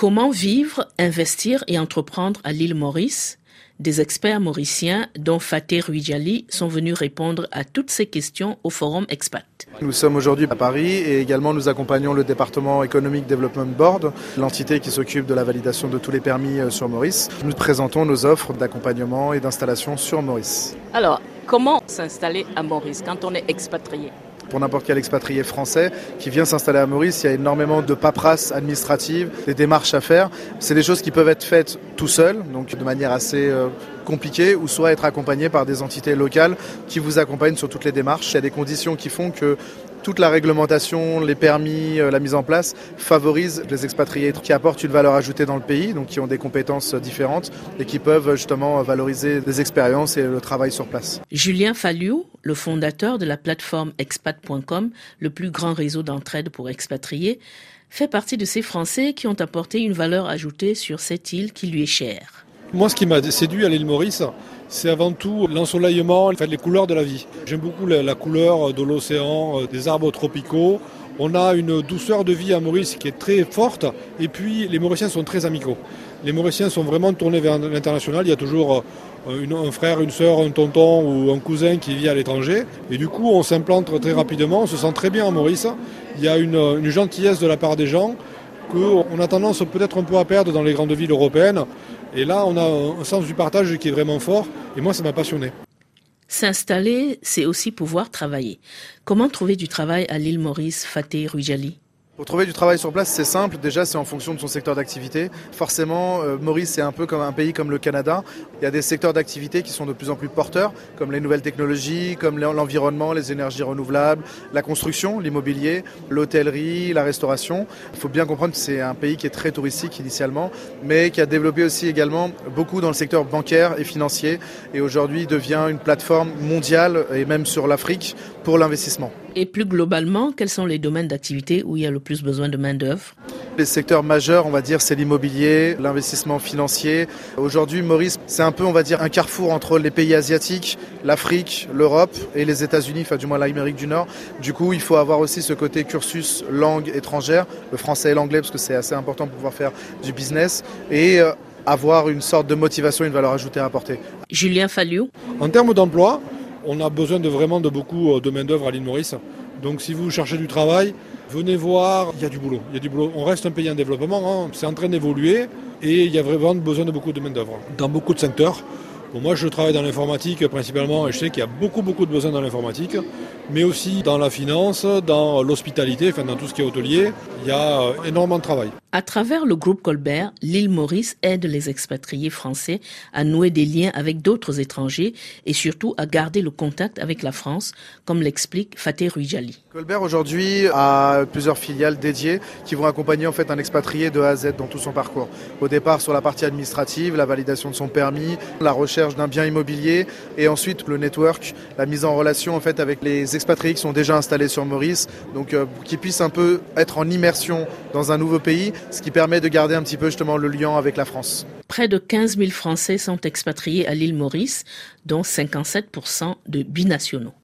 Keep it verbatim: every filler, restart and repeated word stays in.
Comment vivre, investir et entreprendre à l'île Maurice? Des experts mauriciens, dont Faté Ruijali, sont venus répondre à toutes ces questions au Forum Expat. Nous sommes aujourd'hui à Paris et également nous accompagnons le département Economic Development Board, l'entité qui s'occupe de la validation de tous les permis sur Maurice. Nous présentons nos offres d'accompagnement et d'installation sur Maurice. Alors, comment s'installer à Maurice quand on est expatrié ? Pour n'importe quel expatrié français qui vient s'installer à Maurice, il y a énormément de paperasse administrative, des démarches à faire. C'est des choses qui peuvent être faites tout seul, donc de manière assez euh, compliquée, ou soit être accompagné par des entités locales qui vous accompagnent sur toutes les démarches. Il y a des conditions qui font que toute la réglementation, les permis, la mise en place favorisent les expatriés qui apportent une valeur ajoutée dans le pays, donc qui ont des compétences différentes et qui peuvent justement valoriser des expériences et le travail sur place. Julien Falliou, le fondateur de la plateforme expat point com, le plus grand réseau d'entraide pour expatriés, fait partie de ces Français qui ont apporté une valeur ajoutée sur cette île qui lui est chère. Moi, ce qui m'a séduit à l'île Maurice, c'est avant tout l'ensoleillement, en fait, les couleurs de la vie. J'aime beaucoup la, la couleur de l'océan, des arbres tropicaux. On a une douceur de vie à Maurice qui est très forte. Et puis, les Mauriciens sont très amicaux. Les Mauriciens sont vraiment tournés vers l'international. Il y a toujours une, un frère, une sœur, un tonton ou un cousin qui vit à l'étranger. Et du coup, on s'implante très rapidement. On se sent très bien à Maurice. Il y a une, une gentillesse de la part des gens qu'on a tendance peut-être un peu à perdre dans les grandes villes européennes. Et là, on a un sens du partage qui est vraiment fort. Et moi, ça m'a passionné. S'installer, c'est aussi pouvoir travailler. Comment trouver du travail à l'île Maurice, Faté Ruijali? Pour trouver du travail sur place, c'est simple. Déjà, c'est en fonction de son secteur d'activité. Forcément, euh, Maurice, c'est un peu comme un pays comme le Canada. Il y a des secteurs d'activité qui sont de plus en plus porteurs, comme les nouvelles technologies, comme l'environnement, les énergies renouvelables, la construction, l'immobilier, l'hôtellerie, la restauration. Il faut bien comprendre que c'est un pays qui est très touristique initialement, mais qui a développé aussi également beaucoup dans le secteur bancaire et financier. Et aujourd'hui, devient une plateforme mondiale, et même sur l'Afrique, pour l'investissement. Et plus globalement, quels sont les domaines d'activité où il y a le plus besoin de main-d'œuvre? Les secteurs majeurs, on va dire, c'est l'immobilier, l'investissement financier. Aujourd'hui, Maurice, c'est un peu, on va dire, un carrefour entre les pays asiatiques, l'Afrique, l'Europe et les États-Unis, enfin du moins l'Amérique du Nord. Du coup, il faut avoir aussi ce côté cursus langue étrangère, le français et l'anglais, parce que c'est assez important pour pouvoir faire du business. Et euh, avoir une sorte de motivation, une valeur ajoutée à apporter. Julien Falliou. En termes d'emploi, on a besoin de vraiment de beaucoup de main-d'œuvre à l'île Maurice. Donc si vous cherchez du travail, venez voir, il y a du boulot. Il y a du boulot. On reste un pays en développement, hein. C'est en train d'évoluer et il y a vraiment besoin de beaucoup de main-d'œuvre dans beaucoup de secteurs. Bon, moi je travaille dans l'informatique principalement et je sais qu'il y a beaucoup beaucoup de besoins dans l'informatique, mais aussi dans la finance, dans l'hospitalité, enfin dans tout ce qui est hôtelier, il y a énormément de travail. À travers le groupe Colbert, l'île Maurice aide les expatriés français à nouer des liens avec d'autres étrangers et surtout à garder le contact avec la France, comme l'explique Faté Ruijali. Colbert aujourd'hui a plusieurs filiales dédiées qui vont accompagner en fait un expatrié de A à Z dans tout son parcours. Au départ sur la partie administrative, la validation de son permis, la recherche d'un bien immobilier et ensuite le network, la mise en relation en fait avec les expatriés qui sont déjà installés sur Maurice, donc euh, pour qu'ils puissent un peu être en immersion dans un nouveau pays, ce qui permet de garder un petit peu justement le lien avec la France. Près de quinze mille Français sont expatriés à l'île Maurice, dont cinquante-sept pour cent de binationaux.